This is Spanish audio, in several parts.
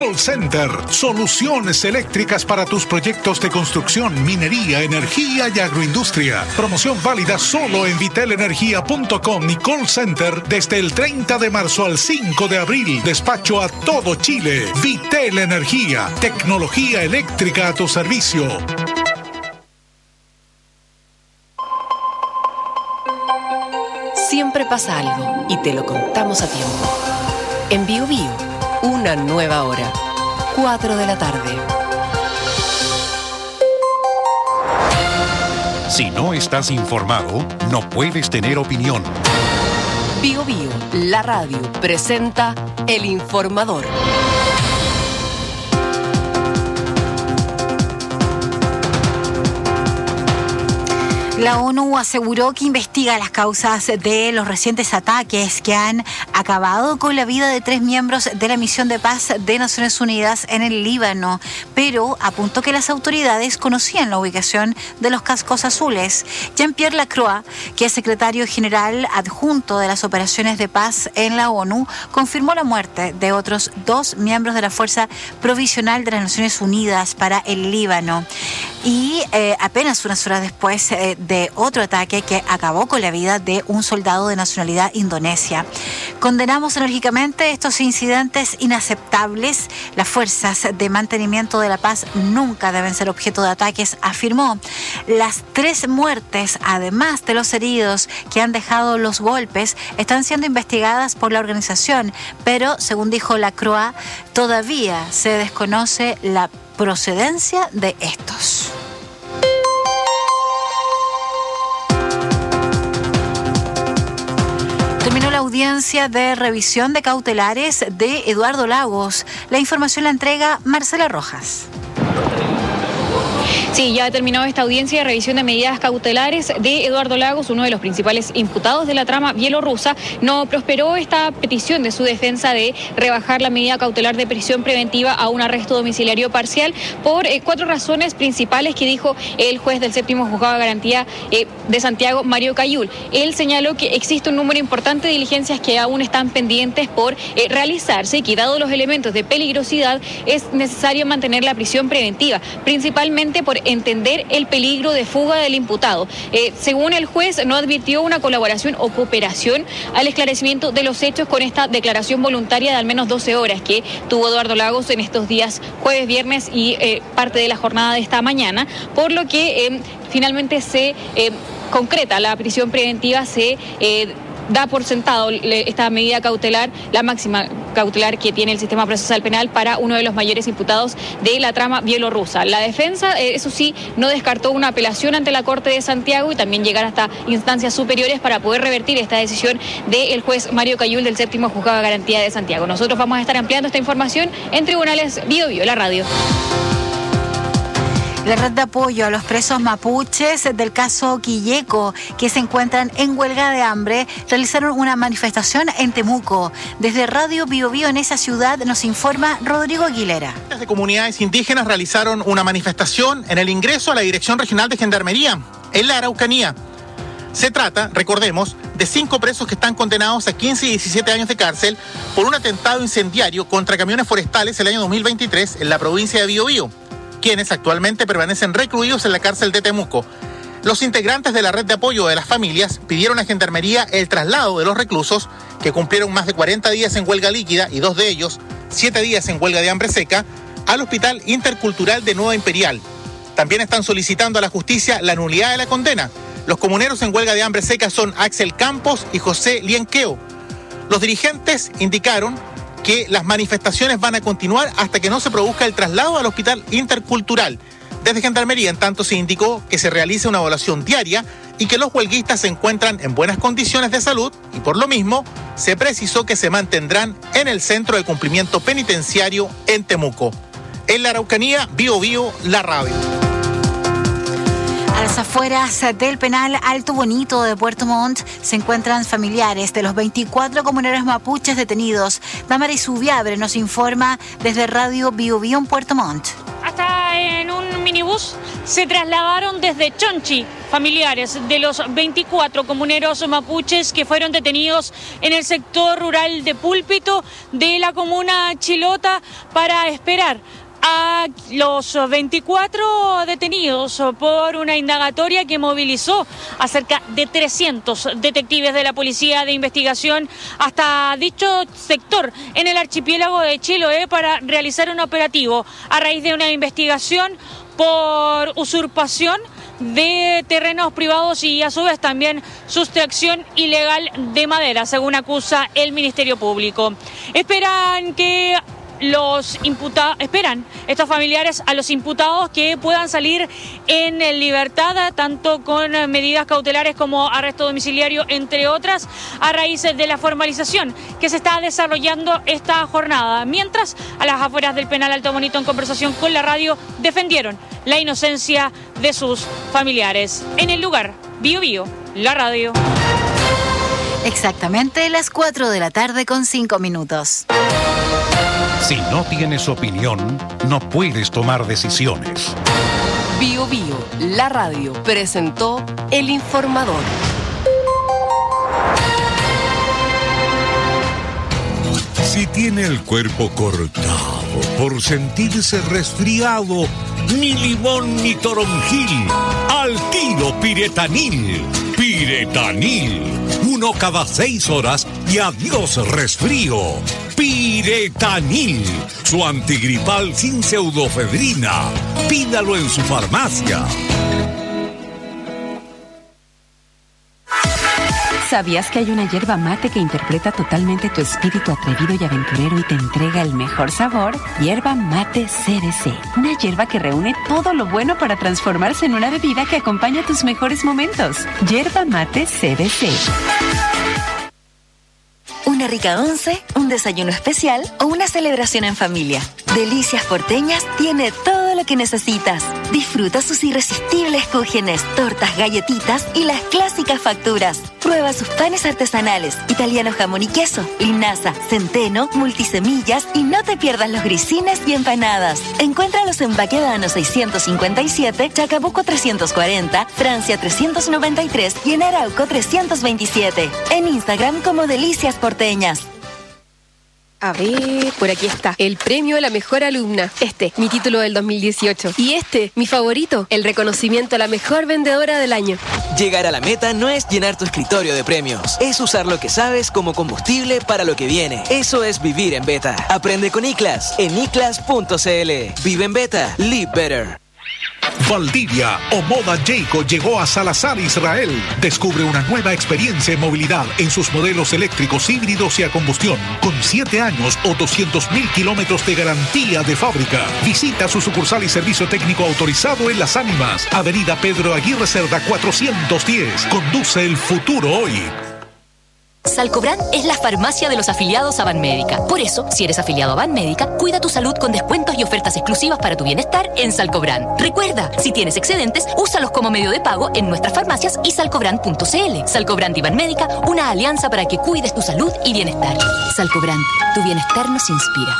Call Center, soluciones eléctricas para tus proyectos de construcción, minería, energía y agroindustria. Promoción válida solo en vitelenergia.com y Call Center desde el 30 de marzo al 5 de abril. Despacho a todo Chile. Vitel Energía, tecnología eléctrica a tu servicio. Siempre pasa algo y te lo contamos a tiempo. En Bio Bio, una nueva hora. 4 de la tarde. Si no estás informado, no puedes tener opinión. Bio Bio, la radio, presenta El Informador. La ONU aseguró que investiga las causas de los recientes ataques que han acabado con la vida de 3 miembros de la misión de paz de Naciones Unidas en el Líbano, pero apuntó que las autoridades conocían la ubicación de los cascos azules. Jean-Pierre Lacroix, que es secretario general adjunto de las operaciones de paz en la ONU, confirmó la muerte de otros 2 miembros de la Fuerza Provisional de las Naciones Unidas para el Líbano. Y apenas unas horas después de otro ataque que acabó con la vida de un soldado de nacionalidad indonesia. Condenamos enérgicamente estos incidentes inaceptables. Las fuerzas de mantenimiento de la paz nunca deben ser objeto de ataques, afirmó. Las 3 muertes, además de los heridos que han dejado los golpes, están siendo investigadas por la organización, pero, según dijo Lacroix, todavía se desconoce la procedencia de estos. Terminó la audiencia de revisión de cautelares de Eduardo Lagos. La información la entrega Marcela Rojas. Sí, ya terminó esta audiencia de revisión de medidas cautelares de Eduardo Lagos, uno de los principales imputados de la trama bielorrusa. No prosperó esta petición de su defensa de rebajar la medida cautelar de prisión preventiva a un arresto domiciliario parcial por 4 razones principales que dijo el juez del 7º Juzgado de Garantía de Santiago, Mario Cayul. Él señaló que existe un número importante de diligencias que aún están pendientes por realizarse y que, dado los elementos de peligrosidad, es necesario mantener la prisión preventiva, principalmente por entender el peligro de fuga del imputado. Según el juez, no advirtió una colaboración o cooperación al esclarecimiento de los hechos con esta declaración voluntaria de al menos 12 horas que tuvo Eduardo Lagos en estos días jueves, viernes y parte de la jornada de esta mañana, por lo que finalmente se concreta la prisión preventiva, se da por sentado esta medida cautelar, la máxima cautelar que tiene el sistema procesal penal para uno de los mayores imputados de la trama bielorrusa. La defensa, eso sí, no descartó una apelación ante la Corte de Santiago y también llegar hasta instancias superiores para poder revertir esta decisión del juez Mario Cayul del 7º Juzgado de Garantía de Santiago. Nosotros vamos a estar ampliando esta información en Tribunales Bio Bio, la radio. La red de apoyo a los presos mapuches del caso Quilleco, que se encuentran en huelga de hambre, realizaron una manifestación en Temuco. Desde Radio Bio Bio en esa ciudad nos informa Rodrigo Aguilera. De comunidades indígenas realizaron una manifestación en el ingreso a la Dirección Regional de Gendarmería, en la Araucanía. Se trata, recordemos, de 5 presos que están condenados a 15 y 17 años de cárcel por un atentado incendiario contra camiones forestales el año 2023 en la provincia de Bio Bio, quienes actualmente permanecen recluidos en la cárcel de Temuco. Los integrantes de la red de apoyo de las familias pidieron a Gendarmería el traslado de los reclusos, que cumplieron más de 40 días en huelga líquida y 2 de ellos 7 días en huelga de hambre seca, al Hospital Intercultural de Nueva Imperial. También están solicitando a la justicia la nulidad de la condena. Los comuneros en huelga de hambre seca son Axel Campos y José Lienqueo. Los dirigentes indicaron que las manifestaciones van a continuar hasta que no se produzca el traslado al Hospital Intercultural. Desde Gendarmería, en tanto, se indicó que se realice una evaluación diaria y que los huelguistas se encuentran en buenas condiciones de salud y, por lo mismo, se precisó que se mantendrán en el Centro de Cumplimiento Penitenciario en Temuco. En la Araucanía, Bio Bio, la radio. A las afueras del penal Alto Bonito de Puerto Montt se encuentran familiares de los 24 comuneros mapuches detenidos. Damaris Ubiabre nos informa desde Radio Bio Bio en Puerto Montt. Hasta en un minibús bus se trasladaron desde Chonchi familiares de los 24 comuneros mapuches que fueron detenidos en el sector rural de Púlpito de la comuna Chilota para esperar a los 24 detenidos por una indagatoria que movilizó a cerca de 300 detectives de la Policía de Investigación hasta dicho sector en el archipiélago de Chiloé para realizar un operativo a raíz de una investigación por usurpación de terrenos privados y a su vez también sustracción ilegal de madera, según acusa el Ministerio Público. Esperan estos familiares a los imputados que puedan salir en libertad, tanto con medidas cautelares como arresto domiciliario, entre otras, a raíz de la formalización que se está desarrollando esta jornada. Mientras, a las afueras del penal Alto Bonito, en conversación con la radio, defendieron la inocencia de sus familiares. En el lugar, Bío Bío, la radio. Exactamente las 4 de la tarde con 5 minutos. Si no tienes opinión, no puedes tomar decisiones. Bío Bío, la radio, presentó El Informador. Si tiene el cuerpo cortado por sentirse resfriado, ni limón ni toronjil, al tiro Piretanil. Piretanil, 1 cada 6 horas y adiós resfrío. Piretanil, su antigripal sin pseudofedrina. Pídalo en su farmacia. ¿Sabías que hay una yerba mate que interpreta totalmente tu espíritu atrevido y aventurero y te entrega el mejor sabor? Yerba mate CBC. Una yerba que reúne todo lo bueno para transformarse en una bebida que acompaña tus mejores momentos. Yerba mate CBC. Una rica once, un desayuno especial o una celebración en familia. Delicias Porteñas tiene todo lo que necesitas. Disfruta sus irresistibles cúgenes, tortas, galletitas y las clásicas facturas. Prueba sus panes artesanales, italiano jamón y queso, linaza, centeno, multisemillas y no te pierdas los grisines y empanadas. Encuéntralos en Baquedano 657, Chacabuco 340, Francia 393 y en Arauco 327. En Instagram como Delicias Porteñas. A ver, por aquí está. El premio a la mejor alumna. Mi título del 2018. Y mi favorito, el reconocimiento a la mejor vendedora del año. Llegar a la meta no es llenar tu escritorio de premios. Es usar lo que sabes como combustible para lo que viene. Eso es vivir en beta. Aprende con ICLAS en iclas.cl. Vive en beta. Live better. Valdivia o Moda Jayco llegó a Salazar, Israel. Descubre una nueva experiencia en movilidad en sus modelos eléctricos, híbridos y a combustión, con 7 años o 200.000 kilómetros de garantía de fábrica. Visita su sucursal y servicio técnico autorizado en Las Ánimas, Avenida Pedro Aguirre Cerda 410. Conduce el futuro hoy. Salcobran es la farmacia de los afiliados a Banmédica. Por eso, si eres afiliado a Banmédica, cuida tu salud con descuentos y ofertas exclusivas para tu bienestar en Salcobran. Recuerda, si tienes excedentes, úsalos como medio de pago en nuestras farmacias y salcobran.cl. Salcobran y Banmédica, una alianza para que cuides tu salud y bienestar. Salcobran, tu bienestar nos inspira.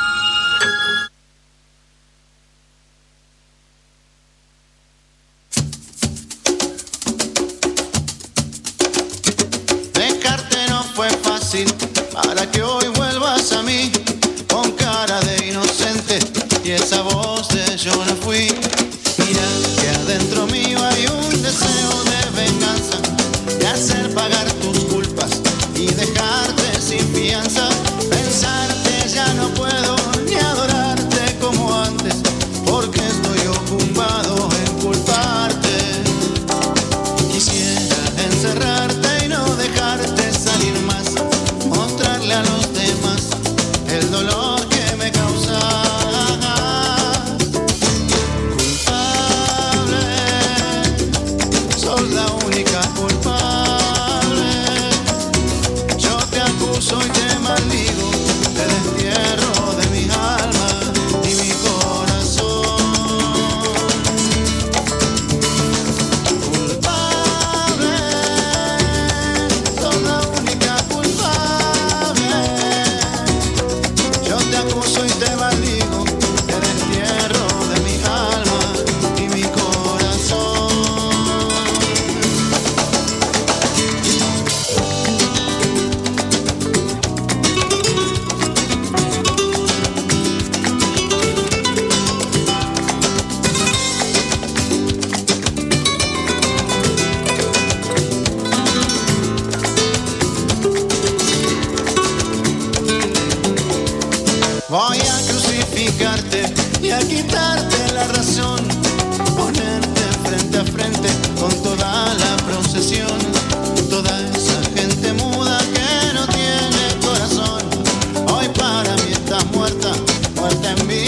Para que hoy vuelvas a mí con cara de inocente y esa voz de yo no fui. Mira que adentro mío hay un deseo de venganza, de hacer pagar tus culpas y dejarte sin fianza. Pensarte ya no puedo ni adorarte como antes, porque estoy ocupado en culparte. Quisiera encerrarte y no dejarte salir más, mostrarle a los demás el dolor que me causas.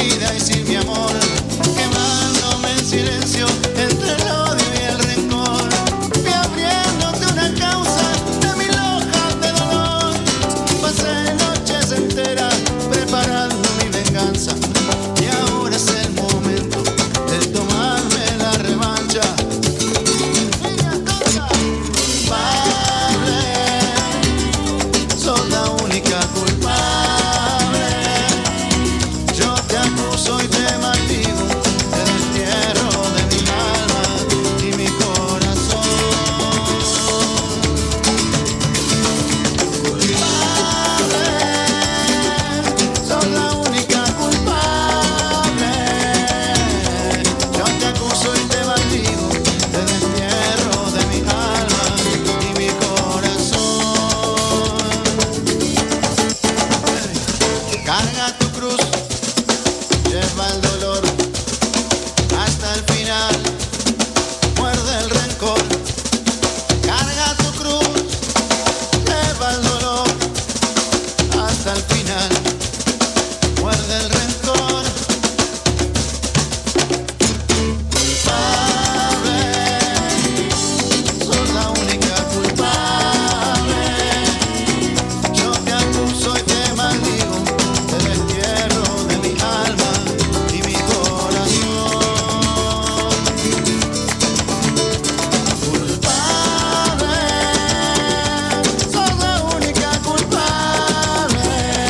vida y sin mi amor, quemándome en silencio entre el odio y el rencor. Fui abriéndote una causa de mil hojas de dolor. Pasé noches enteras preparando mi venganza y ahora es el momento de tomarme la revancha. Culpable, sos la única culpable. Yo te acuso y te maldigo, te destierro de mi alma y mi corazón. Culpable, sos la única culpable. Yo te acuso y te maldigo, te destierro de mi alma y mi corazón. Carga tu cruz, lleva el dolor hasta el final, muerde el rencor. Carga tu cruz, lleva el dolor hasta el final, muerde el rencor. Culpable, sos la única culpable. Yo te acuso y te maldigo, te destierro de mi alma y mi corazón. Culpable, sos la única culpable.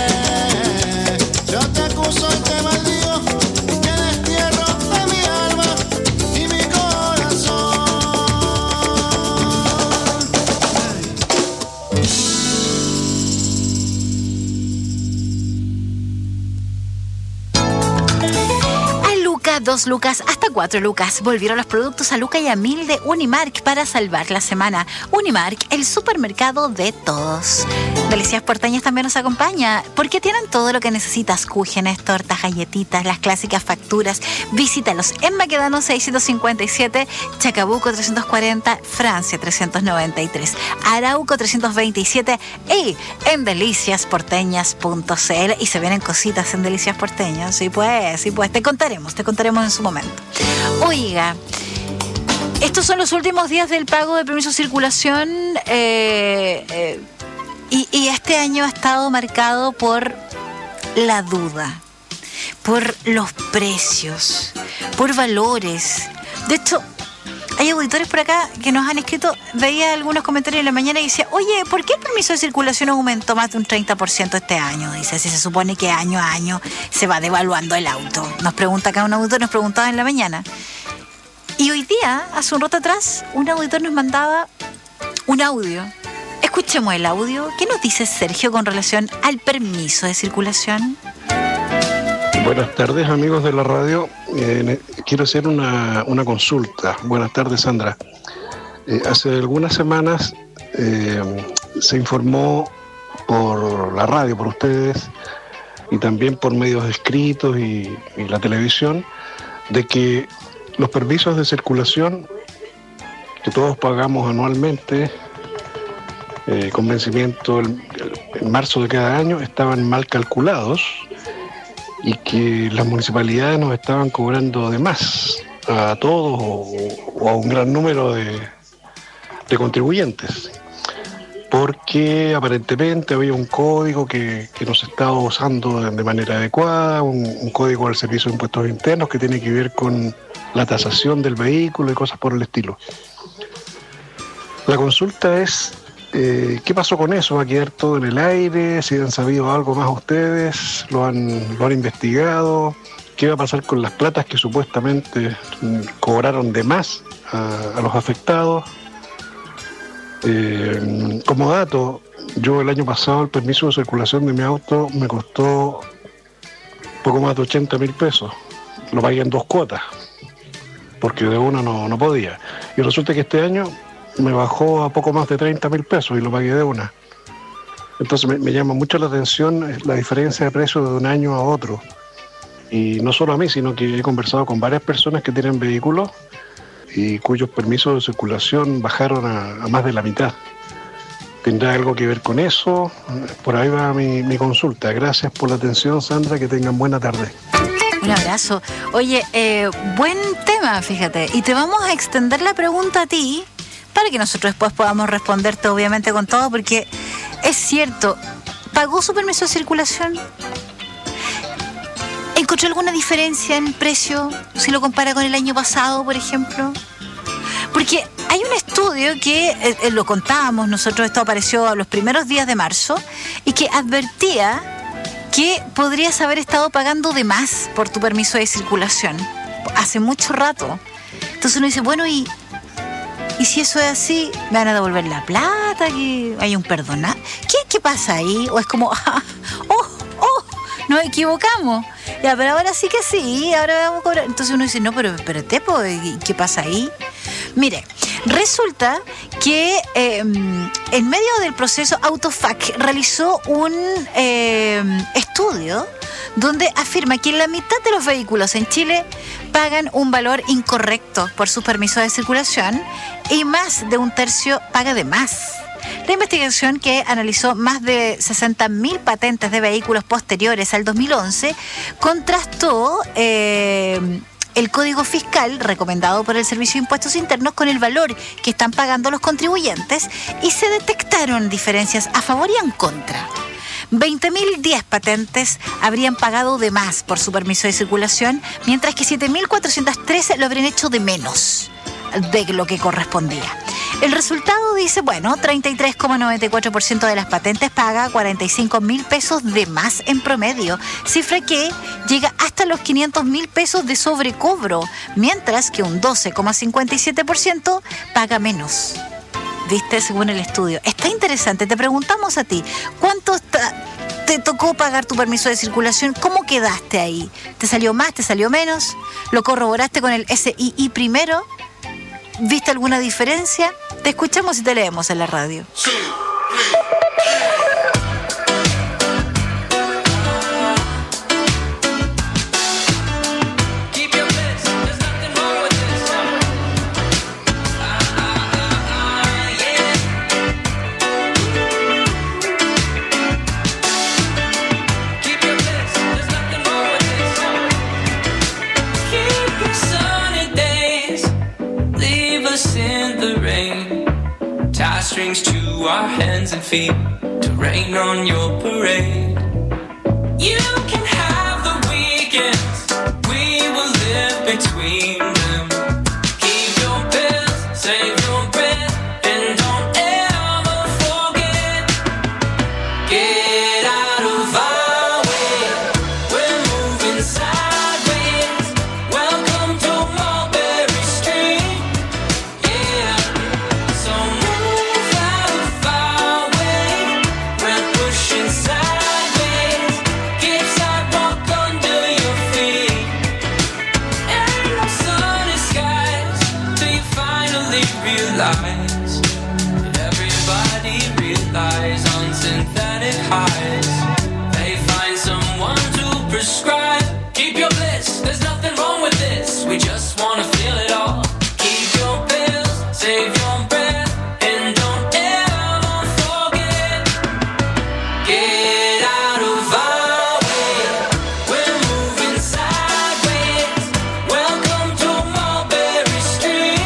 Yo te acuso y te maldigo, te destierro de mi alma y mi corazón. A Luca, 2 lucas, hasta 4 lucas. Volvieron los productos a Luca y a 1000 de Unimark para salvar la semana. Unimark, el supermercado de todos. Delicias Porteñas también nos acompaña, porque tienen todo lo que necesitas: cúgenes, tortas, galletitas, las clásicas facturas. Visítalos en Maquedano 657, Chacabuco 340, Francia 393, Arauco 327 y en deliciasporteñas.cl. Y se vienen cositas en Delicias Porteñas. Sí pues, te contaremos en su momento. Oiga, estos son los últimos días del pago de permiso de circulación y este año ha estado marcado por la duda, por los precios, por valores. De hecho, hay auditores por acá que nos han escrito, veía algunos comentarios en la mañana y decía: oye, ¿por qué el permiso de circulación aumentó más de un 30% este año? Dice, si se supone que año a año se va devaluando el auto. Nos pregunta acá un auditor, nos preguntaba en la mañana. Y hoy día, hace un rato atrás, un auditor nos mandaba un audio. Escuchemos el audio. ¿Qué nos dice Sergio con relación al permiso de circulación? Buenas tardes, amigos de la radio. Quiero hacer una consulta. Buenas tardes, Sandra. Hace algunas semanas se informó por la radio, por ustedes, y también por medios escritos y la televisión, de que los permisos de circulación que todos pagamos anualmente, con vencimiento en marzo de cada año, estaban mal calculados y que las municipalidades nos estaban cobrando de más a todos o a un gran número de contribuyentes, porque aparentemente había un código que no se estaba usando de manera adecuada, un código del Servicio de Impuestos Internos que tiene que ver con la tasación del vehículo y cosas por el estilo. La consulta es: ¿qué pasó con eso? ¿Va a quedar todo en el aire? ¿Si han sabido algo más ustedes? ¿Lo han investigado? ¿Qué va a pasar con las platas que supuestamente cobraron de más a los afectados? Como dato, yo el año pasado el permiso de circulación de mi auto me costó poco más de 80.000 pesos. Lo pagué en 2 cuotas, porque de una no podía. Y resulta que este año me bajó a poco más de 30.000 pesos y lo pagué de una. Entonces me llama mucho la atención la diferencia de precio de un año a otro. Y no solo a mí, sino que he conversado con varias personas que tienen vehículos y cuyos permisos de circulación bajaron a más de la mitad. ¿Tendrá algo que ver con eso? Por ahí va mi consulta. Gracias por la atención, Sandra, que tengan buena tarde. Un abrazo. Oye, buen tema, fíjate. Y te vamos a extender la pregunta a ti para que nosotros después podamos responderte, obviamente, con todo, porque es cierto, ¿pagó su permiso de circulación? ¿Encontró alguna diferencia en el precio si lo compara con el año pasado, por ejemplo? Porque hay un estudio que lo contábamos nosotros, esto apareció a los primeros días de marzo, y que advertía que podrías haber estado pagando de más por tu permiso de circulación hace mucho rato. Entonces uno dice, bueno, y si eso es así, ¿me van a devolver la plata? ¿Que hay un perdonar? ¿Qué pasa ahí? ¿O es como, nos equivocamos? Ya, pero ahora sí que sí, ahora vamos a cobrar. Entonces uno dice, no, pero espérate, ¿qué pasa ahí? Mire, resulta que en medio del proceso Autofac realizó un estudio donde afirma que la mitad de los vehículos en Chile pagan un valor incorrecto por sus permisos de circulación y más de un tercio paga de más. La investigación, que analizó más de 60.000 patentes de vehículos posteriores al 2011, contrastó el código fiscal recomendado por el Servicio de Impuestos Internos con el valor que están pagando los contribuyentes, y se detectaron diferencias a favor y en contra. 20.010 patentes habrían pagado de más por su permiso de circulación, mientras que 7.413 lo habrían hecho de menos de lo que correspondía. El resultado dice, 33,94% de las patentes paga 45.000 pesos de más en promedio, cifra que llega hasta los 500.000 pesos de sobrecobro, mientras que un 12,57% paga menos. ¿Viste? Según el estudio. Está interesante. Te preguntamos a ti, ¿cuánto te tocó pagar tu permiso de circulación? ¿Cómo quedaste ahí? ¿Te salió más? ¿Te salió menos? ¿Lo corroboraste con el SII primero? ¿Viste alguna diferencia? Te escuchamos y te leemos en la radio. Strings to our hands and feet to rain on your parade. You can have the weekends, we will live between them. Keep your pills, save your breath, and don't ever forget. Get out of our way, we're moving sideways. Welcome to Mulberry Street, yeah. So realize that everybody relies on synthetic highs. They find someone to prescribe. Keep your bliss, there's nothing wrong with this. We just wanna feel it all. Keep your pills, save your breath, and don't ever forget. Get out of our way, we're moving sideways. Welcome to Mulberry Street.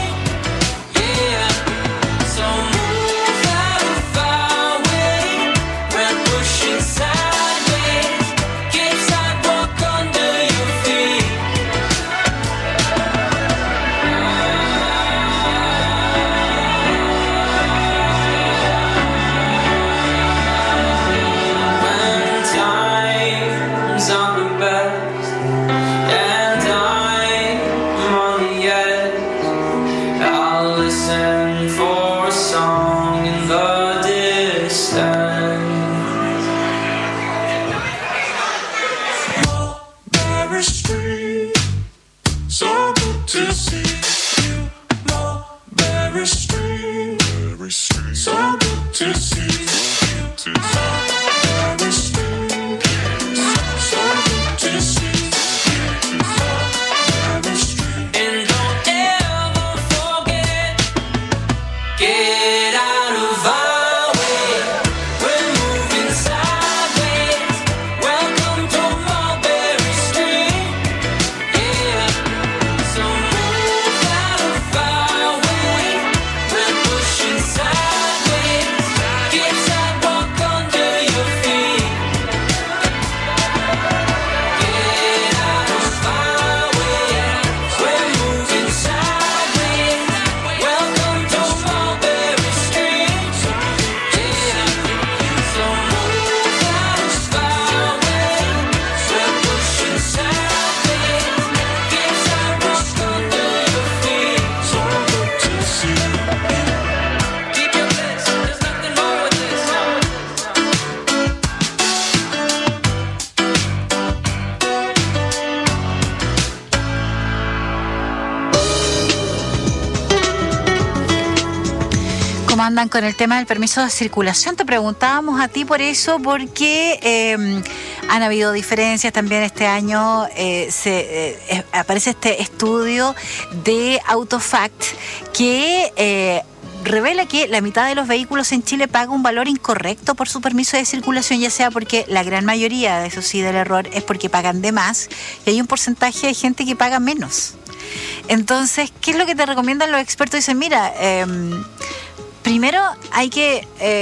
¿Cómo andan con el tema del permiso de circulación? Te preguntábamos a ti por eso, porque han habido diferencias también este año. Aparece este estudio de Autofact que revela que la mitad de los vehículos en Chile paga un valor incorrecto por su permiso de circulación, ya sea porque la gran mayoría, eso sí, del error es porque pagan de más, y hay un porcentaje de gente que paga menos. Entonces, ¿qué es lo que te recomiendan los expertos? Dicen, mira, primero hay que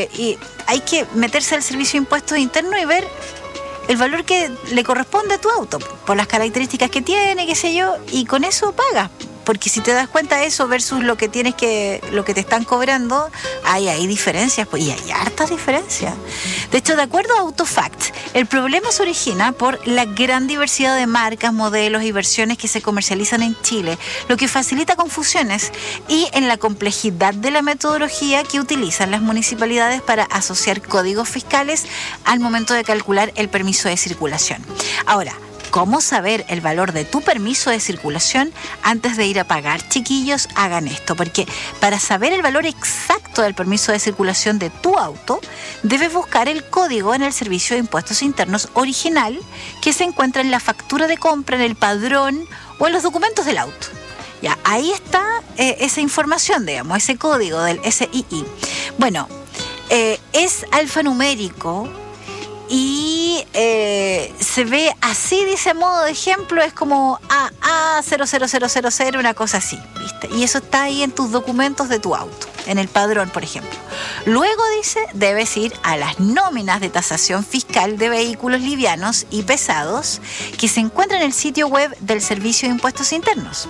meterse al servicio de impuestos internos y ver el valor que le corresponde a tu auto, por las características que tiene, qué sé yo, y con eso pagas. Porque si te das cuenta de eso versus lo que te están cobrando, hay diferencias, pues, y hay hartas diferencias. De hecho, de acuerdo a Autofact, el problema se origina por la gran diversidad de marcas, modelos y versiones que se comercializan en Chile, lo que facilita confusiones, y en la complejidad de la metodología que utilizan las municipalidades para asociar códigos fiscales al momento de calcular el permiso de circulación. Ahora, ¿cómo saber el valor de tu permiso de circulación antes de ir a pagar? Chiquillos, hagan esto, porque para saber el valor exacto del permiso de circulación de tu auto, debes buscar el código en el Servicio de Impuestos Internos original que se encuentra en la factura de compra, en el padrón o en los documentos del auto. Ya, ahí está esa información, digamos, ese código del SII. Bueno, es alfanumérico. Y se ve así, dice, a modo de ejemplo, es como AA00000, una cosa así, ¿viste? Y eso está ahí en tus documentos de tu auto, en el padrón, por ejemplo. Luego, dice, debes ir a las nóminas de tasación fiscal de vehículos livianos y pesados que se encuentran en el sitio web del Servicio de Impuestos Internos.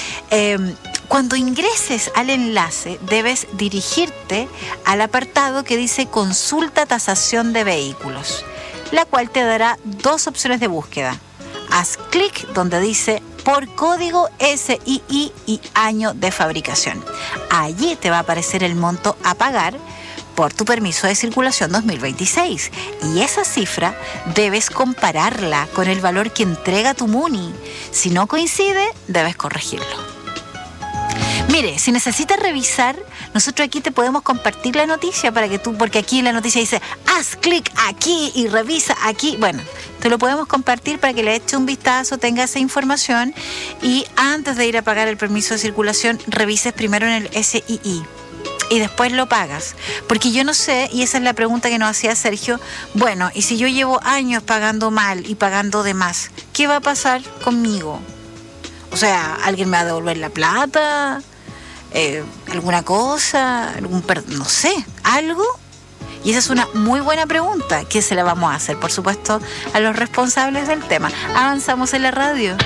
Cuando ingreses al enlace, debes dirigirte al apartado que dice Consulta Tasación de Vehículos, la cual te dará dos opciones de búsqueda. Haz clic donde dice por código SII y año de fabricación. Allí te va a aparecer el monto a pagar por tu permiso de circulación 2026. Y esa cifra debes compararla con el valor que entrega tu MUNI. Si no coincide, debes corregirlo. Mire, si necesitas revisar, nosotros aquí te podemos compartir la noticia para que tú, porque aquí en la noticia dice, haz clic aquí y revisa aquí. Bueno, te lo podemos compartir para que le eche un vistazo, tenga esa información, y antes de ir a pagar el permiso de circulación, revises primero en el SII y después lo pagas. Porque yo no sé, y esa es la pregunta que nos hacía Sergio, bueno, y si yo llevo años pagando mal y pagando de más, ¿qué va a pasar conmigo? O sea, ¿alguien me va a devolver la plata? ¿Alguna cosa? No sé, ¿algo? Y esa es una muy buena pregunta que se la vamos a hacer, por supuesto, a los responsables del tema. Avanzamos en la radio.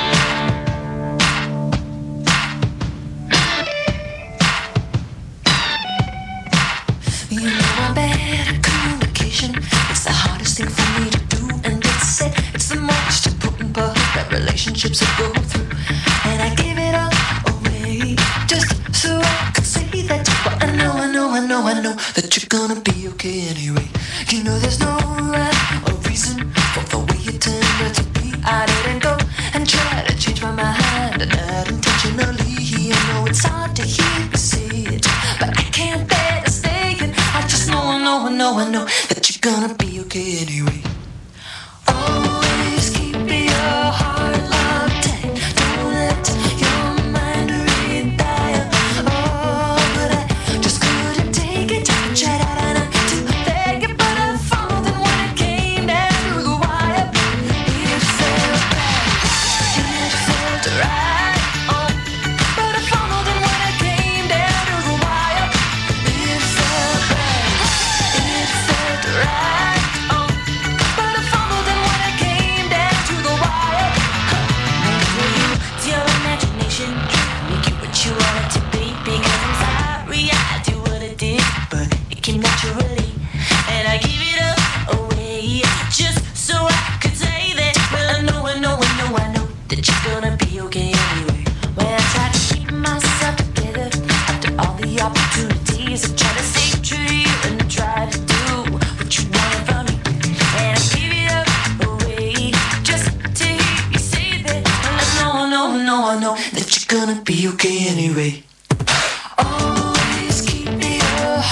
Relationships that go through, and I give it all away just so I could say that. But I know that you're gonna be okay anyway. You know there's no rhyme or reason for the way you turned out to be. I didn't go and try to change my mind, and not intentionally. I know it's hard to hear you say it, but I can't bear to stay it. I just know that you're gonna be okay anyway. Always keep your heart locked tight. Don't let your mind read that. Oh, but I just couldn't take it. Tried out and to beg it, but I found that when it came down through the wire, it felt bad. It felt right. Oh, but I found that when it came down through the wire, it felt bad. It felt right. Oh, but I found that when it came down to the wire. It's your imagination, make it what you want it to be. Because I'm sorry I do what I did, but it came naturally, and I give it up away just so I could say that. Well, I know that you're gonna be okay anyway. Well, I try to keep myself together after all the opportunities. I try to stay true to you and try to do what you want from me, and I give it up away just to hear you say that. Well, I know that you're gonna be okay anyway. Always keep your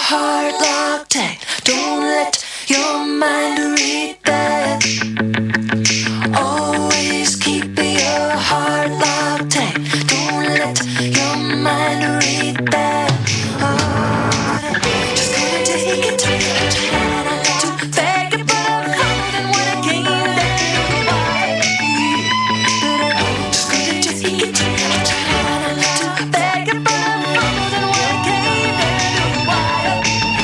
heart locked tight. Don't let your mind read that. Always keep your heart locked tight. Don't let your mind read that. Oh, just gonna take it. Try not to beg it, but I'm more than what I came there. But I'm just gonna take it. Try not to beg it, but I'm more than what I came there. Why?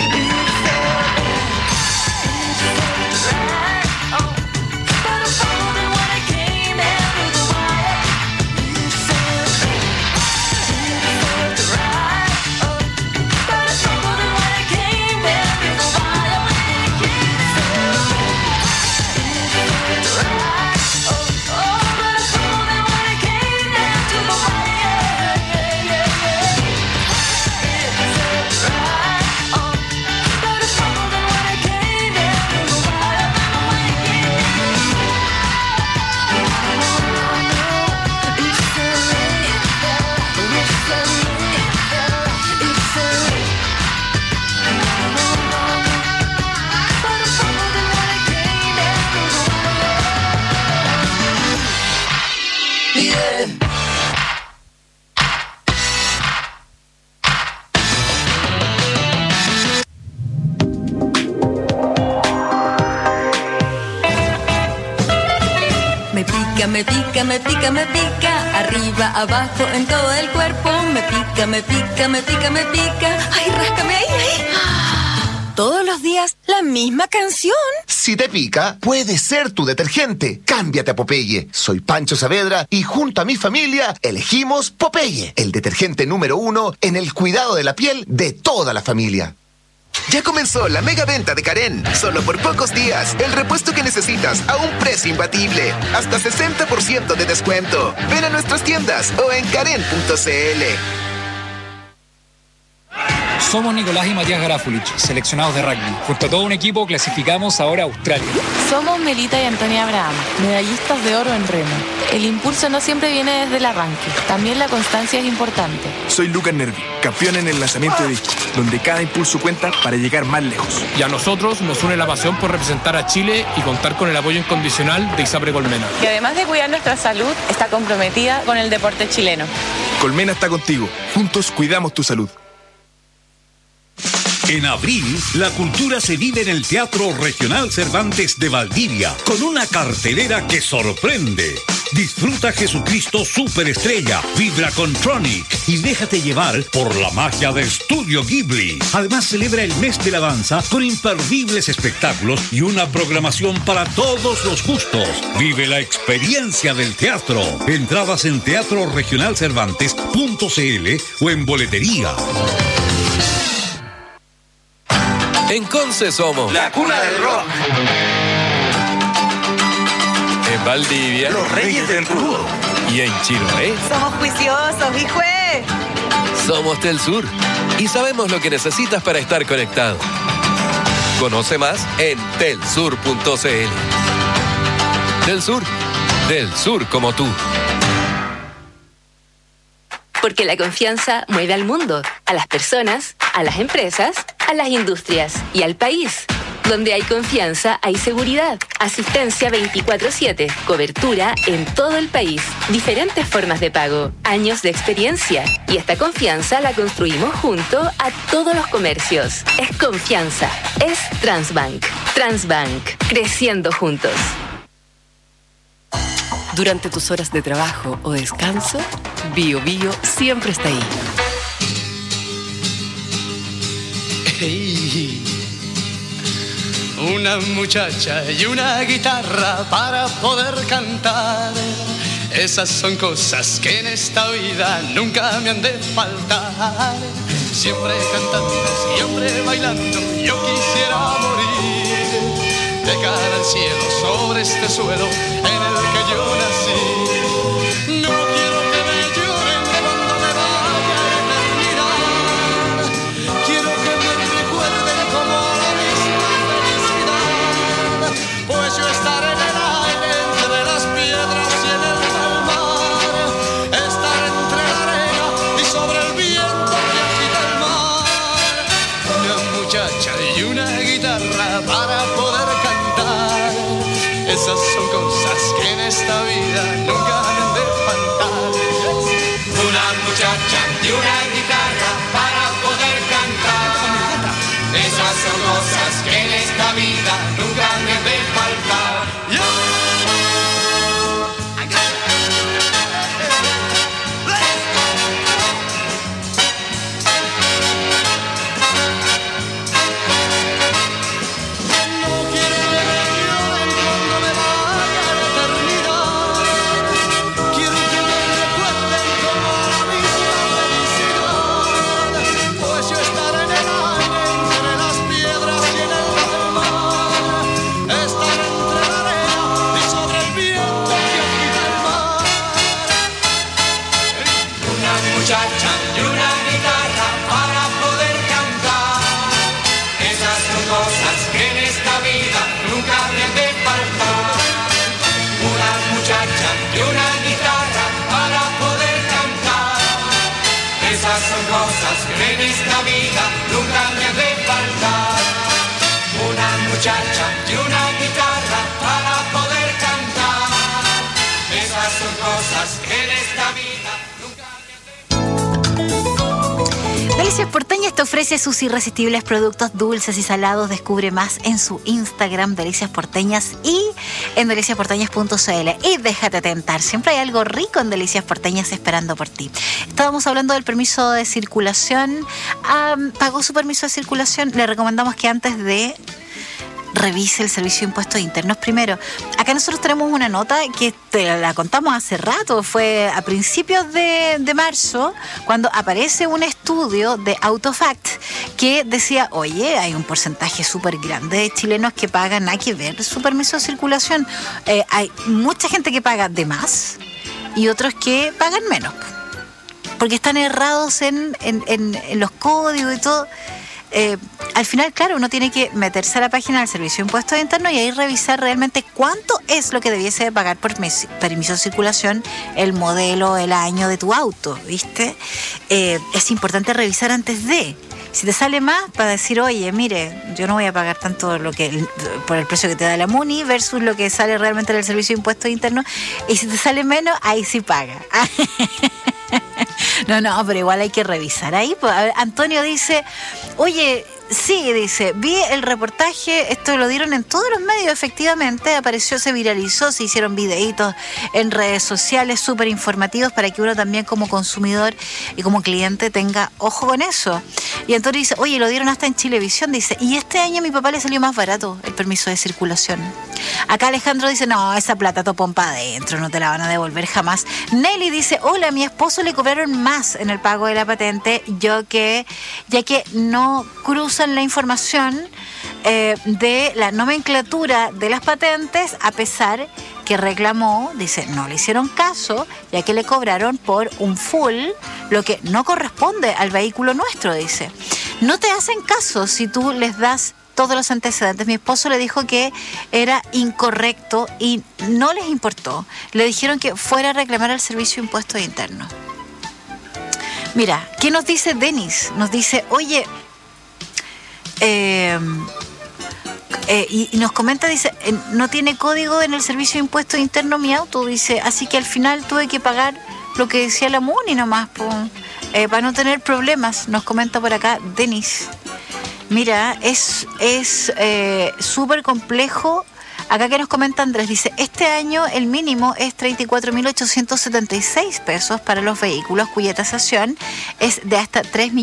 Me pica, me pica, me pica, arriba, abajo, en todo el cuerpo. Me pica, me pica, me pica, me pica. Ay, ráscame ahí, ahí. Todos los días la misma canción. Si te pica, puede ser tu detergente. Cámbiate a Popeye. Soy Pancho Saavedra y junto a mi familia elegimos Popeye, el detergente número 1 en el cuidado de la piel de toda la familia. Ya comenzó la mega venta de Karen. Solo por pocos días, el repuesto que necesitas a un precio imbatible. Hasta 60% de descuento. Ven a nuestras tiendas o en karen.cl. Somos Nicolás y Matías Garafulich, seleccionados de rugby. Junto a todo un equipo clasificamos ahora a Australia. Somos Melita y Antonia Abraham, medallistas de oro en remo. El impulso no siempre viene desde el arranque, también la constancia es importante. Soy Lucas Nervi, campeón en el lanzamiento de disco, donde cada impulso cuenta para llegar más lejos. Y a nosotros nos une la pasión por representar a Chile y contar con el apoyo incondicional de ISAPRE Colmena. Que además de cuidar nuestra salud, está comprometida con el deporte chileno. Colmena está contigo, juntos cuidamos tu salud. En abril, la cultura se vive en el Teatro Regional Cervantes de Valdivia, con una cartelera que sorprende. Disfruta Jesucristo Superestrella, vibra con Tronic y déjate llevar por la magia de Estudio Ghibli. Además, celebra el mes de la danza con imperdibles espectáculos y una programación para todos los gustos. Vive la experiencia del teatro. Entradas en teatroregionalcervantes.cl o en boletería. En Conce somos la cuna del rock. En Valdivia, los reyes del crudo. Y en Chiloé, Somos juiciosos, hijo. somos Telsur. Y sabemos lo que necesitas para estar conectado. Conoce más en telsur.cl. Telsur, del sur como tú. Porque la confianza mueve al mundo, a las personas, a las empresas, a las industrias y al país. Donde hay confianza, hay seguridad. Asistencia 24/7. Cobertura en todo el país. Diferentes formas de pago. Años de experiencia. Y esta confianza la construimos junto a todos los comercios. Es confianza. Es Transbank. Transbank. Creciendo juntos. Durante tus horas de trabajo o descanso, Bio Bio siempre está ahí. Hey, una muchacha y una guitarra para poder cantar. Esas son cosas que en esta vida nunca me han de faltar. Siempre cantando, siempre bailando, yo quisiera morir de cara al cielo sobre este suelo en el que yo nací. No quiero que me lloren de cuando me vaya a terminar. Quiero que me recuerden como la misma felicidad. Pues yo estaré en el aire, entre las piedras y en el mar. Estaré entre la arena y sobre el viento que agita el mar. cosas que en esta vida nunca deben de faltar. Una muchacha y una guitarra para poder cantar. Esas son cosas que en esta vida nunca deben de faltar. Cosas que en esta vida nunca me han de faltar. Una muchacha y una guitarra para poder cantar. Esas son cosas que en esta vida nunca. Delicias Porteñas te ofrece sus irresistibles productos dulces y salados. Descubre más en su Instagram, Delicias Porteñas, y en deliciasporteñas.cl. Y déjate tentar, siempre hay algo rico en Delicias Porteñas esperando por ti. Estábamos hablando del permiso de circulación. ¿Pagó su permiso de circulación? Le recomendamos que antes de revise el servicio de impuestos internos primero. Acá nosotros tenemos una nota que te la contamos hace rato, fue a principios de marzo, cuando aparece un estudio de Autofact que decía, oye, hay un porcentaje súper grande de chilenos que pagan nada que ver su permiso de circulación. Hay mucha gente que paga de más y otros que pagan menos, porque están errados en los códigos y todo. Al final, claro, uno tiene que meterse a la página del Servicio de Impuestos Internos y ahí revisar realmente cuánto es lo que debiese de pagar por permiso de circulación, el modelo, el año de tu auto, ¿viste? Es importante revisar antes de. Si te sale más, para decir, oye, mire, yo no voy a pagar tanto por el precio que te da la MUNI versus lo que sale realmente en el Servicio de Impuestos Internos. Y si te sale menos, ahí sí paga. No, pero igual hay que revisar ahí. Pues, a ver, Antonio dice, oye, sí, dice, vi el reportaje, esto lo dieron en todos los medios, efectivamente, apareció, se viralizó, se hicieron videitos en redes sociales súper informativos para que uno también como consumidor y como cliente tenga ojo con eso. Y Antonio dice, oye, lo dieron hasta en Chilevisión, dice, y este año a mi papá le salió más barato el permiso de circulación. Acá Alejandro dice, no, esa plata topón para adentro, no te la van a devolver jamás. Nelly dice, hola, a mi esposo le cobraron más en el pago de la patente, ya que no cruzan la información de la nomenclatura de las patentes, a pesar que reclamó, dice, no le hicieron caso, ya que le cobraron por un full, lo que no corresponde al vehículo nuestro, dice. No te hacen caso si tú les das todos los antecedentes. Mi esposo le dijo que era incorrecto y no les importó. Le dijeron que fuera a reclamar al Servicio de Impuestos Internos. Mira, ¿qué nos dice Denis? Nos dice, oye, y nos comenta, dice, no tiene código en el Servicio de Impuestos Internos mi auto, dice, así que al final tuve que pagar lo que decía la MUNI nomás, para no tener problemas, nos comenta por acá Denis. Mira, es súper complejo. Acá que nos comenta Andrés, dice, este año el mínimo es 34.876 pesos para los vehículos, cuya tasación es de hasta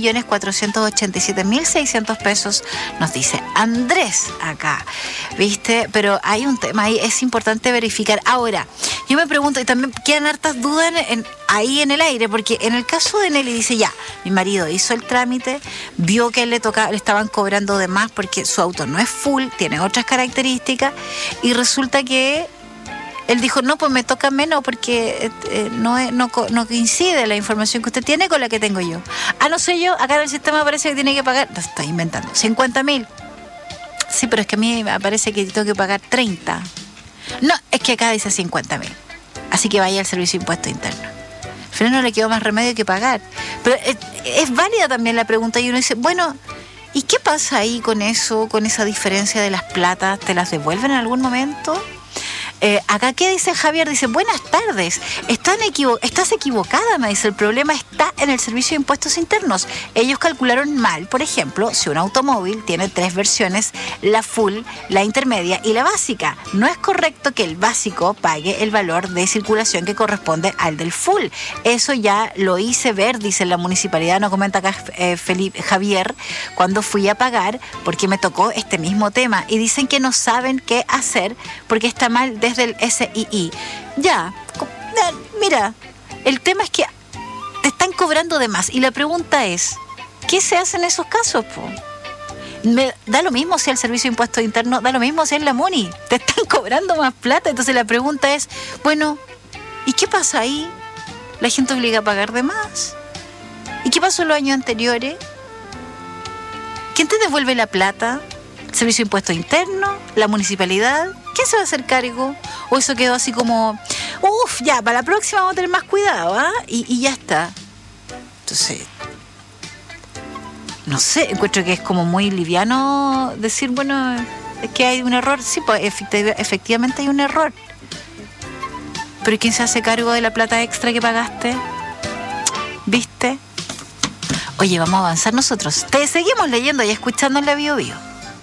3.487.600 pesos, nos dice Andrés acá, ¿viste? Pero hay un tema ahí, es importante verificar. Ahora, yo me pregunto, y también quedan hartas dudas ahí en el aire, porque en el caso de Nelly dice, ya, mi marido hizo el trámite, vio que le estaban cobrando de más porque su auto no es full, tiene otras características, y resulta que él dijo, no, pues me toca menos porque no coincide la información que usted tiene con la que tengo yo. No sé yo, acá en el sistema parece que tiene que pagar, lo estoy inventando, 50.000. Sí, pero es que a mí me parece que tengo que pagar 30. No, es que acá dice 50.000. Así que vaya al Servicio de Impuestos Internos. Al final no le quedó más remedio que pagar. Pero es válida también la pregunta y uno dice, bueno, ¿y qué pasa ahí con eso, con esa diferencia de las platas? ¿Te las devuelven en algún momento? Acá, ¿qué dice Javier? Dice, buenas tardes. Estás equivocada, me dice. El problema está en el Servicio de Impuestos Internos. Ellos calcularon mal. Por ejemplo, si un automóvil tiene 3 versiones, la full, la intermedia y la básica. No es correcto que el básico pague el valor de circulación que corresponde al del full. Eso ya lo hice ver, dice la municipalidad, nos comenta acá Javier, cuando fui a pagar, porque me tocó este mismo tema. Y dicen que no saben qué hacer porque está mal desde el SII. Ya, mira, el tema es que te están cobrando de más. Y la pregunta es, ¿qué se hace en esos casos, po? Me da lo mismo si el Servicio de Impuestos Internos, da lo mismo si es la MUNI. Te están cobrando más plata. Entonces la pregunta es, bueno, ¿y qué pasa ahí? ¿La gente obliga a pagar de más? ¿Y qué pasó los años anteriores? ¿Quién te devuelve la plata? ¿El Servicio de Impuestos Internos? ¿La municipalidad? ¿Quién se va a hacer cargo? ¿O eso quedó así como, ya, para la próxima vamos a tener más cuidado, ¿ah? Y ya está. Entonces, no sé, encuentro que es como muy liviano decir, bueno, es que hay un error. Sí, pues efectivamente hay un error. Pero ¿quién se hace cargo de la plata extra que pagaste? ¿Viste? Oye, vamos a avanzar nosotros. Te seguimos leyendo y escuchando en la Bio Bio.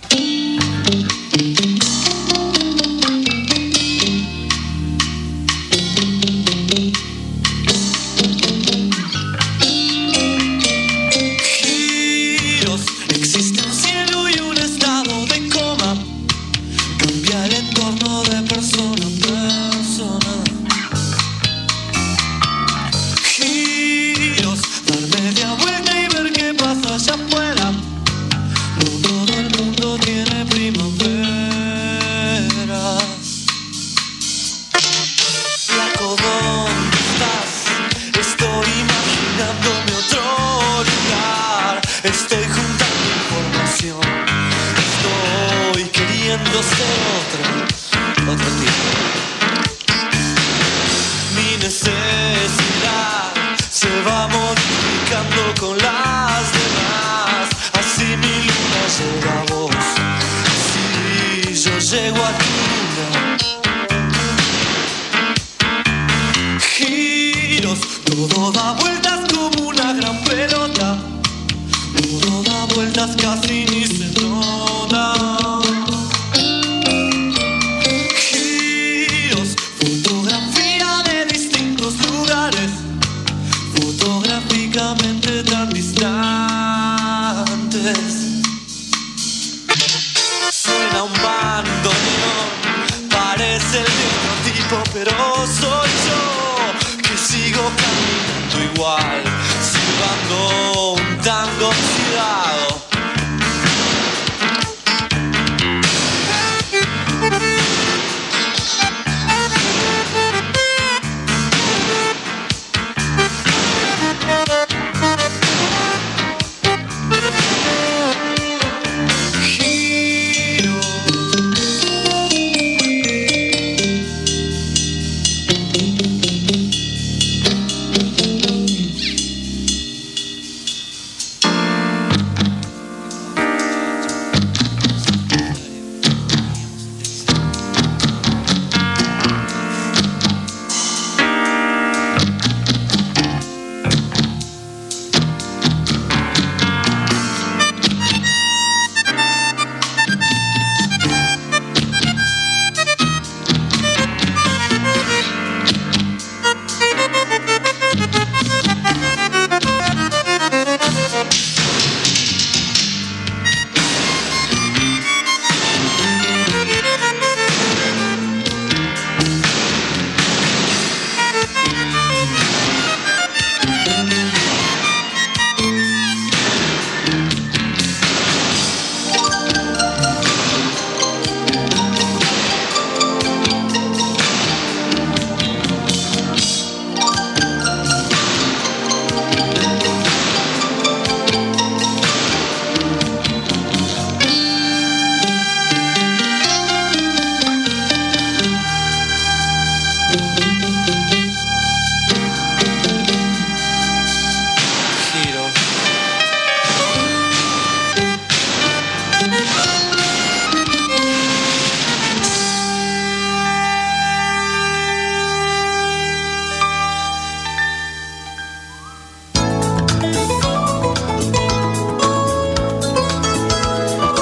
Existe un cielo y un estado de coma. Cambia el entorno de persona a persona. Giros, dar media vuelta y ver qué pasa allá afuera. No todo el mundo tiene primaveras. Flaco, ¿dónde estás? Estoy imaginándome otro lugar. Estoy juntando información. Estoy queriendo ser otro tipo. Mi necesidad se va modificando con las demás. Así mi luna llega a vos. Si yo llego a tu luna. Giros, todo da vueltas como una gran pelota. Todo da vueltas, casi ni se nota. Giros, fotografía de distintos lugares, fotográficamente tan distantes. Suena un bandoneón, parece el de otro tipo, pero soy yo que sigo caminando igual, silbando un tango oxidado.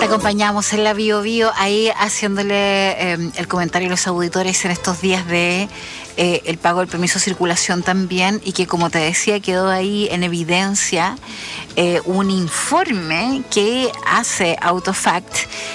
acompañamos en la Bio Bio, ahí haciéndole el comentario a los auditores en estos días de el pago del permiso de circulación también, y que, como te decía, quedó ahí en evidencia un informe que hace Autofact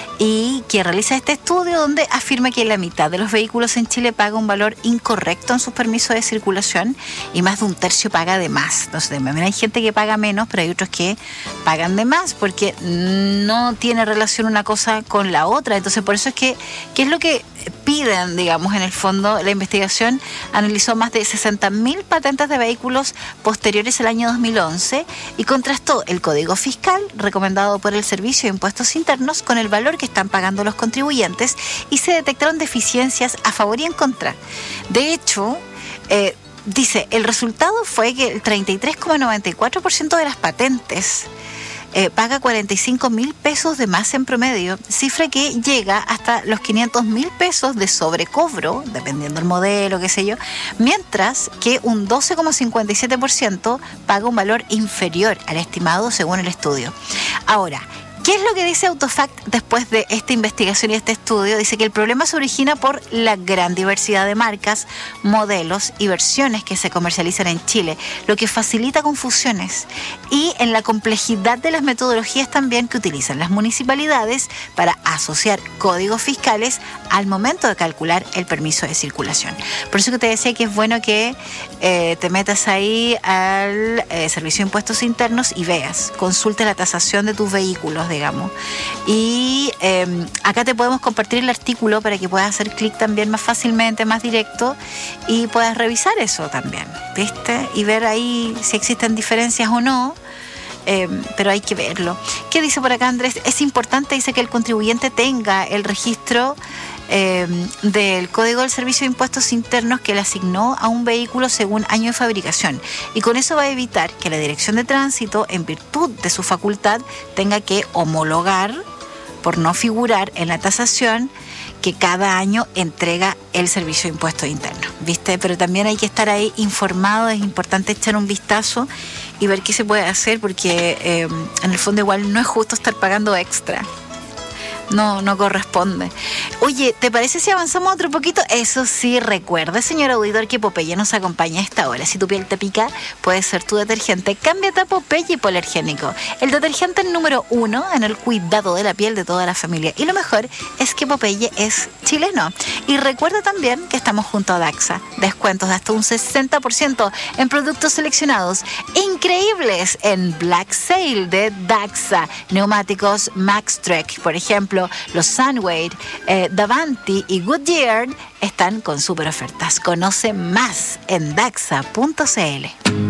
y que realiza este estudio donde afirma que la mitad de los vehículos en Chile paga un valor incorrecto en sus permisos de circulación y más de un tercio paga de más. Entonces, también hay gente que paga menos, pero hay otros que pagan de más porque no tiene relación una cosa con la otra. Entonces, por eso es que, ¿qué es lo que piden, digamos, en el fondo? La investigación analizó más de 60.000 patentes de vehículos posteriores al año 2011 y contrastó el código fiscal recomendado por el Servicio de Impuestos Internos con el valor que están pagando los contribuyentes, y se detectaron deficiencias a favor y en contra. De hecho, dice, el resultado fue que el 33,94% de las patentes paga 45.000 pesos de más en promedio, cifra que llega hasta los 500.000 pesos de sobrecobro, dependiendo del modelo, qué sé yo, mientras que un 12,57% paga un valor inferior al estimado según el estudio. Ahora, ¿qué es lo que dice Autofact después de esta investigación y este estudio? Dice que el problema se origina por la gran diversidad de marcas, modelos y versiones que se comercializan en Chile, lo que facilita confusiones, y en la complejidad de las metodologías también que utilizan las municipalidades para asociar códigos fiscales al momento de calcular el permiso de circulación. Por eso que te decía que es bueno que te metas ahí al Servicio de Impuestos Internos y veas, consulte la tasación de tus vehículos, digamos. Y acá te podemos compartir el artículo para que puedas hacer clic también más fácilmente, más directo, y puedas revisar eso también, ¿viste? Y ver ahí si existen diferencias o no. Pero hay que verlo. ¿Qué dice por acá Andrés? Es importante, dice, que el contribuyente tenga el registro del Código del Servicio de Impuestos Internos que le asignó a un vehículo según año de fabricación, y con eso va a evitar que la Dirección de Tránsito, en virtud de su facultad, tenga que homologar por no figurar en la tasación que cada año entrega el Servicio de Impuestos Internos, ¿viste? Pero también hay que estar ahí informado, es importante echar un vistazo y ver qué se puede hacer, porque en el fondo igual no es justo estar pagando extra. No corresponde. Oye, ¿te parece si avanzamos otro poquito? Eso sí, recuerda, señor auditor, que Popeye nos acompaña a esta hora. Si tu piel te pica, puede ser tu detergente. Cámbiate a Popeye Hipoalergénico, el detergente número 1 en el cuidado de la piel de toda la familia. Y lo mejor es que Popeye es chileno. Y recuerda también que estamos junto a Daxa. Descuentos de hasta un 60% en productos seleccionados increíbles en Black Sale de Daxa. Neumáticos Maxtrek, por ejemplo, los Sunwade, Davanti y Goodyear están con super ofertas. Conoce más en daxa.cl.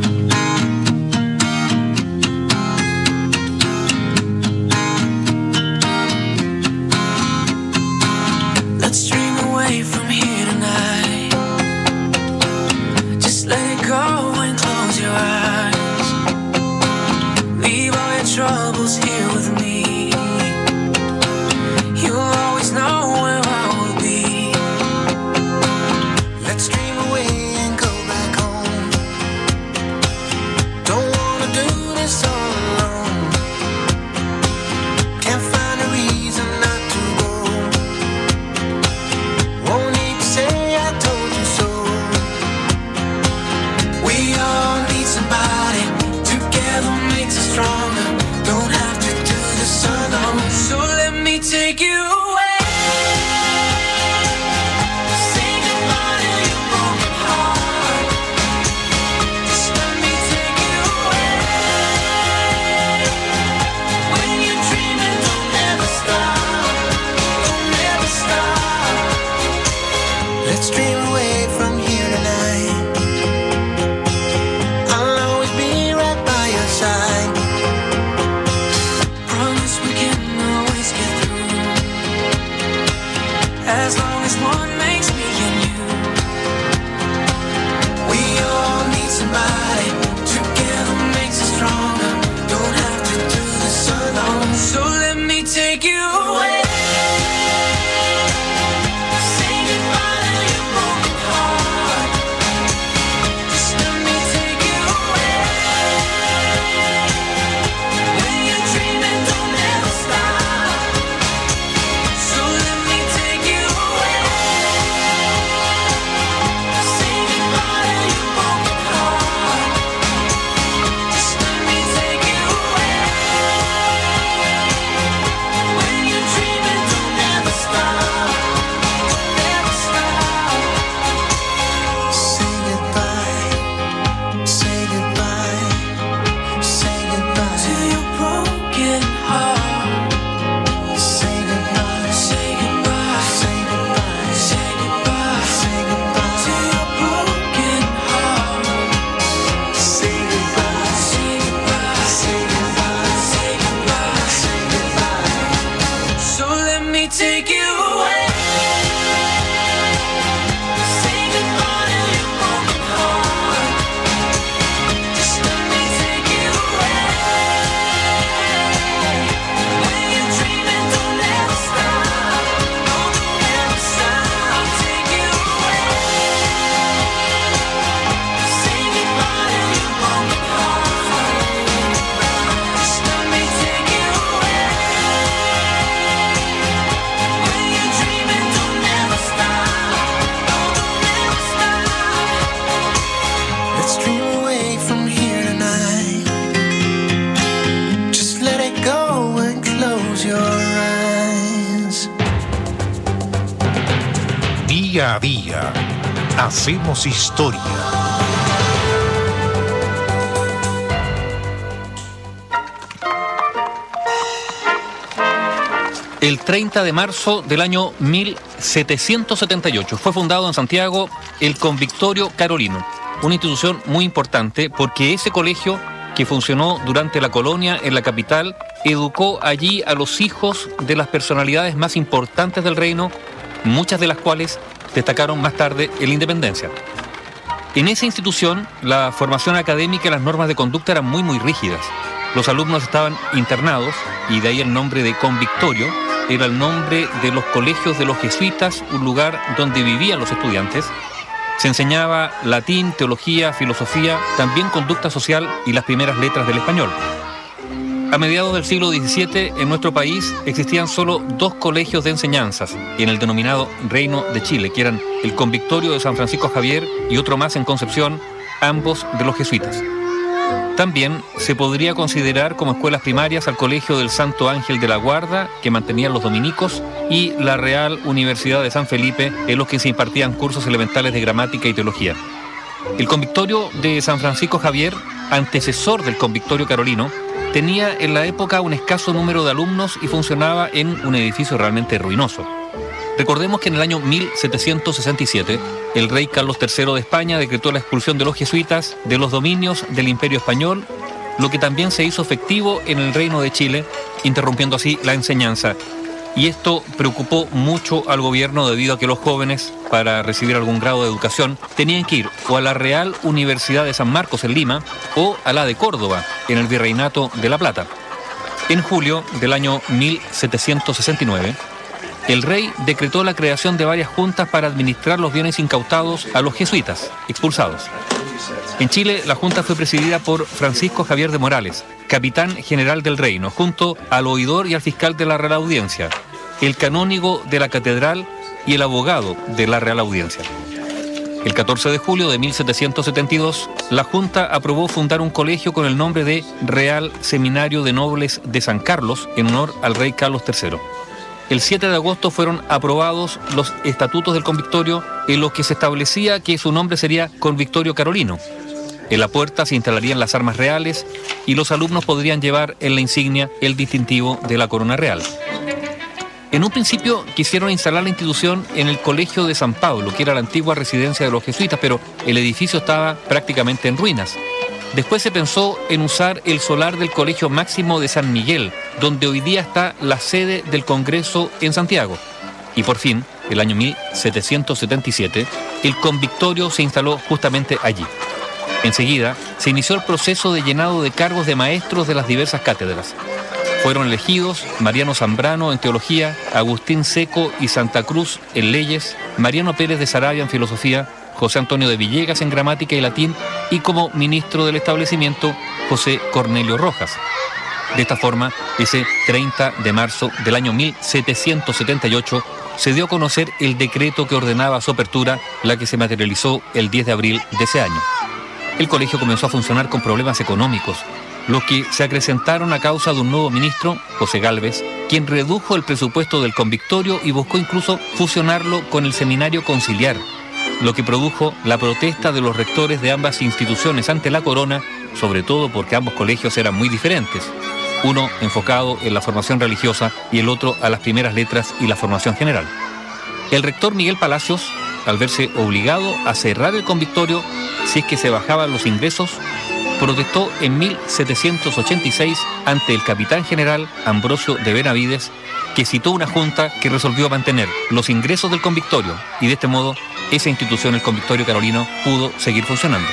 Let's dream away from here tonight. Just let it go and close your eyes. Leave all your troubles here with me. You'll always know where I will be. Let's dream away and go back home. Don't wanna do this all alone. Can't find a reason not to go. Won't need to say I told you so. We all need somebody. Together makes us stronger. Don't Día a día hacemos historia. El 30 de marzo del año 1778 fue fundado en Santiago el Convictorio Carolino, una institución muy importante porque ese colegio que funcionó durante la colonia en la capital educó allí a los hijos de las personalidades más importantes del reino, muchas de las cuales destacaron más tarde en la independencia. En esa institución, la formación académica y las normas de conducta eran muy rígidas. Los alumnos estaban internados, y de ahí el nombre de convictorio, era el nombre de los colegios de los jesuitas, un lugar donde vivían los estudiantes. Se enseñaba latín, teología, filosofía, también conducta social y las primeras letras del español. A mediados del siglo XVII, en nuestro país existían solo 2 colegios de enseñanzas en el denominado Reino de Chile, que eran el Convictorio de San Francisco Javier y otro más en Concepción, ambos de los jesuitas. También se podría considerar como escuelas primarias al Colegio del Santo Ángel de la Guarda, que mantenían los dominicos, y la Real Universidad de San Felipe, en los que se impartían cursos elementales de gramática y teología. El Convictorio de San Francisco Javier, antecesor del Convictorio Carolino, tenía en la época un escaso número de alumnos y funcionaba en un edificio realmente ruinoso. Recordemos que en el año 1767, el rey Carlos III de España decretó la expulsión de los jesuitas de los dominios del Imperio Español, lo que también se hizo efectivo en el Reino de Chile, interrumpiendo así la enseñanza. Y esto preocupó mucho al gobierno debido a que los jóvenes, para recibir algún grado de educación, tenían que ir o a la Real Universidad de San Marcos en Lima o a la de Córdoba, en el Virreinato de La Plata. En julio del año 1769, el rey decretó la creación de varias juntas para administrar los bienes incautados a los jesuitas expulsados. En Chile, la junta fue presidida por Francisco Javier de Morales, capitán general del reino, junto al oidor y al fiscal de la Real Audiencia, el canónigo de la catedral y el abogado de la Real Audiencia. El 14 de julio de 1772, la Junta aprobó fundar un colegio con el nombre de Real Seminario de Nobles de San Carlos, en honor al rey Carlos III. El 7 de agosto fueron aprobados los estatutos del Convictorio, en los que se establecía que su nombre sería Convictorio Carolino. En la puerta se instalarían las armas reales y los alumnos podrían llevar en la insignia el distintivo de la corona real. En un principio quisieron instalar la institución en el Colegio de San Pablo, que era la antigua residencia de los jesuitas, pero el edificio estaba prácticamente en ruinas. Después se pensó en usar el solar del Colegio Máximo de San Miguel, donde hoy día está la sede del Congreso en Santiago. Y por fin, el año 1777, el Convictorio se instaló justamente allí. Enseguida, se inició el proceso de llenado de cargos de maestros de las diversas cátedras. Fueron elegidos Mariano Zambrano en Teología, Agustín Seco y Santa Cruz en Leyes, Mariano Pérez de Saravia en Filosofía, José Antonio de Villegas en Gramática y Latín, y como ministro del establecimiento, José Cornelio Rojas. De esta forma, ese 30 de marzo del año 1778, se dio a conocer el decreto que ordenaba su apertura, la que se materializó el 10 de abril de ese año. El colegio comenzó a funcionar con problemas económicos, los que se acrecentaron a causa de un nuevo ministro, José Gálvez, quien redujo el presupuesto del Convictorio y buscó incluso fusionarlo con el Seminario Conciliar, lo que produjo la protesta de los rectores de ambas instituciones ante la corona, sobre todo porque ambos colegios eran muy diferentes, uno enfocado en la formación religiosa y el otro a las primeras letras y la formación general. El rector Miguel Palacios, al verse obligado a cerrar el Convictorio si es que se bajaban los ingresos, protestó en 1786 ante el capitán general Ambrosio de Benavides, que citó una junta que resolvió mantener los ingresos del Convictorio, y de este modo esa institución, el Convictorio Carolino, pudo seguir funcionando.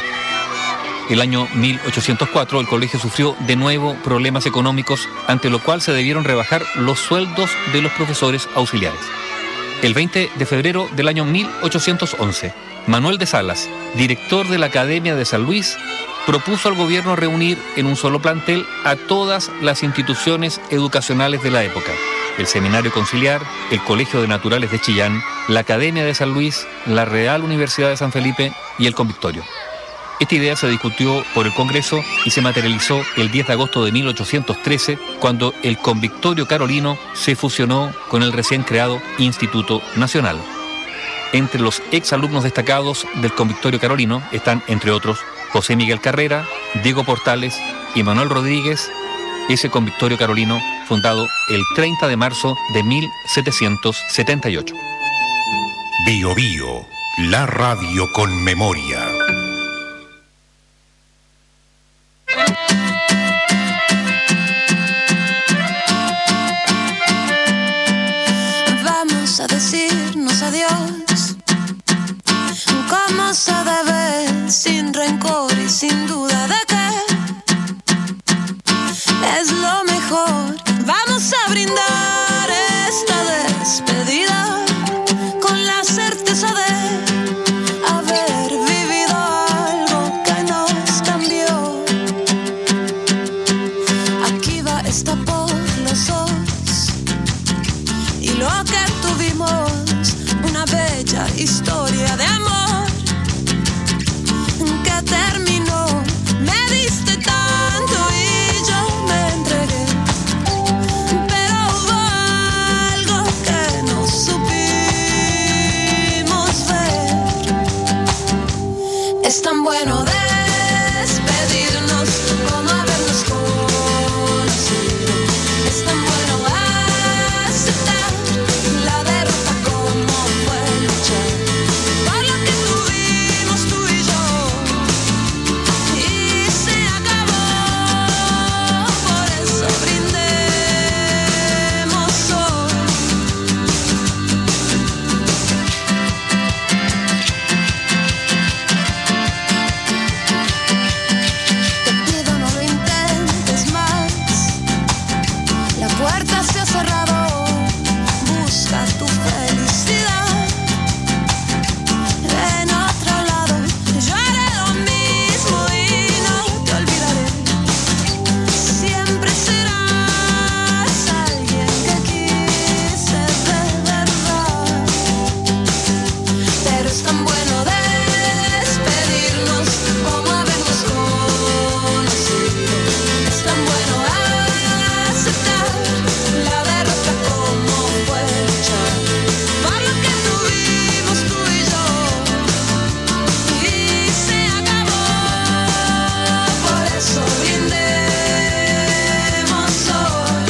El año 1804 el colegio sufrió de nuevo problemas económicos, ante lo cual se debieron rebajar los sueldos de los profesores auxiliares. El 20 de febrero del año 1811, Manuel de Salas, director de la Academia de San Luis, propuso al gobierno reunir en un solo plantel a todas las instituciones educacionales de la época: el Seminario Conciliar, el Colegio de Naturales de Chillán, la Academia de San Luis, la Real Universidad de San Felipe y el Convictorio. Esta idea se discutió por el Congreso y se materializó el 10 de agosto de 1813, cuando el Convictorio Carolino se fusionó con el recién creado Instituto Nacional. Entre los exalumnos destacados del Convictorio Carolino están, entre otros, José Miguel Carrera, Diego Portales y Manuel Rodríguez. Ese Convictorio Carolino fundado el 30 de marzo de 1778. Bio Bio, la radio con memoria. Vamos a decirnos adiós, como se debe, sin rencor y sin duda de que es lo mejor. Vamos a brindar esta despedida con la certeza de haber vivido algo que nos cambió. Aquí va esta por los dos y lo que tuvimos, una bella historia de amor que terminó. Me diste tanto y yo me entregué, pero hubo algo que no supimos ver. Es tan bueno despedirnos como habernos conocido. Es tan bueno aceptar la derrota como fue luchar por lo que tuvimos tú y yo. Y se acabó, por eso brindemos hoy. Te pido no lo intentes más, la puerta se ha cerrado. Busca tu felicidad en otro lado. Yo haré lo mismo y no te olvidaré. Siempre serás alguien que quise de verdad. Pero es tan bueno despedirnos como habernos conocido. Es tan bueno aceptar la derrota como fue luchar por lo que tuvimos tú y yo. Y se acabó, por eso brindemos hoy.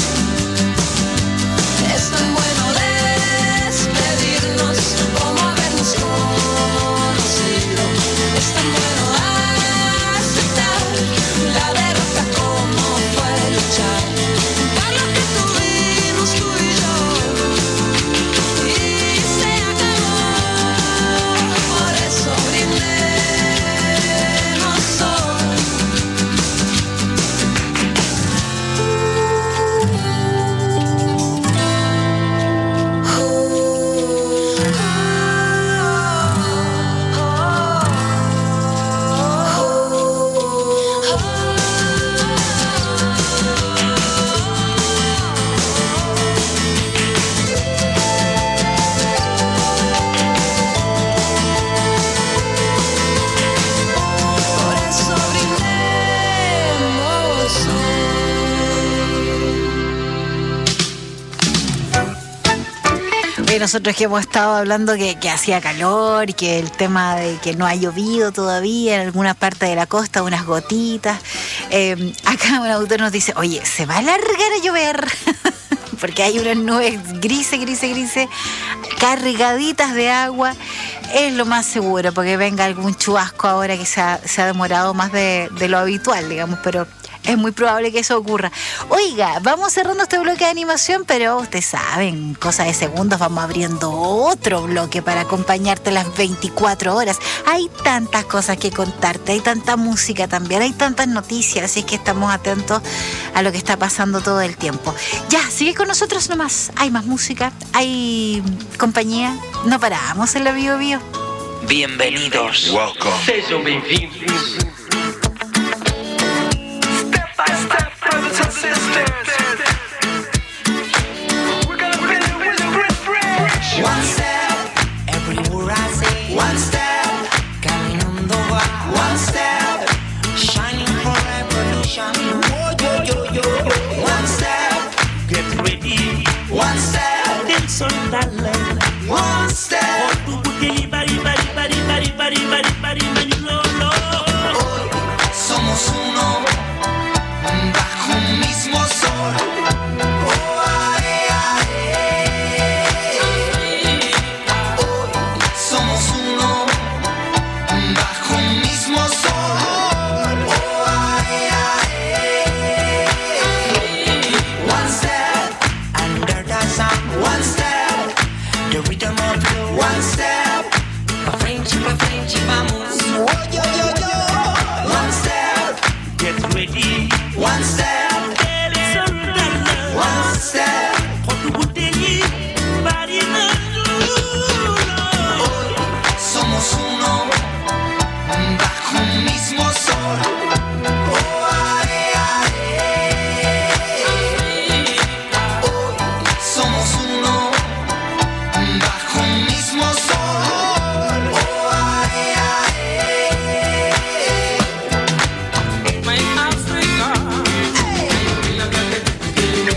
Es tan bueno despedirnos como habernos conocido. Es tan bueno aceptar la derrota como fue luchar por lo que tuvimos tú y yo. Y se acabó, por eso brindemos hoy. Por eso brindemos Oye, nosotros que hemos estado hablando que hacía calor y que el tema de que no ha llovido todavía en alguna parte de la costa, unas gotitas. Acá un autor nos dice, oye, se va a alargar a llover. Porque hay unas nubes grises, cargaditas de agua. Es lo más seguro, porque venga algún chubasco ahora que se ha demorado más de lo habitual, digamos, pero es muy probable que eso ocurra. Oiga, vamos cerrando este bloque de animación, pero ustedes saben, cosa de segundos, vamos abriendo otro bloque para acompañarte las 24 horas. Hay tantas cosas que contarte, hay tanta música también, hay tantas noticias, así que estamos atentos a lo que está pasando todo el tiempo. Ya, sigue con nosotros nomás, hay más música, hay compañía, no paramos en la Bio Bio. Bienvenidos. Welcome. Sejam bem-vindos